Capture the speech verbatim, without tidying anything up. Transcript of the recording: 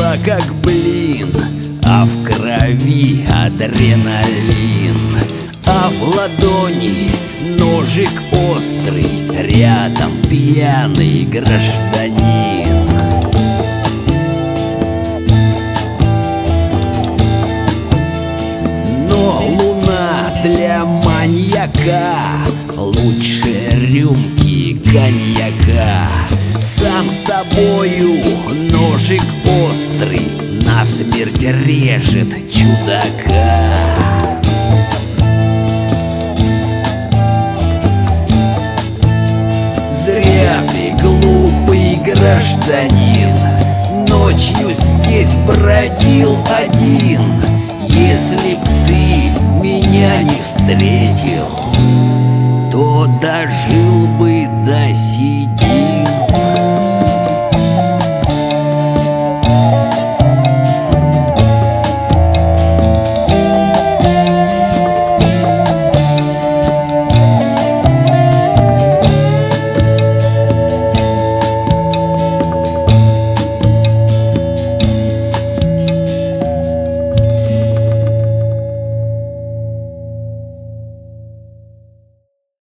душа как блин, а в крови адреналин, а в ладони ножик острый, рядом пьяный гражданин. Но луна для маньяка лучше рюмки коньяка. Сам собою ножик острый насмерть режет чудака. Зря ты, глупый гражданин, ночью здесь бродил один. Если б ты меня не встретил,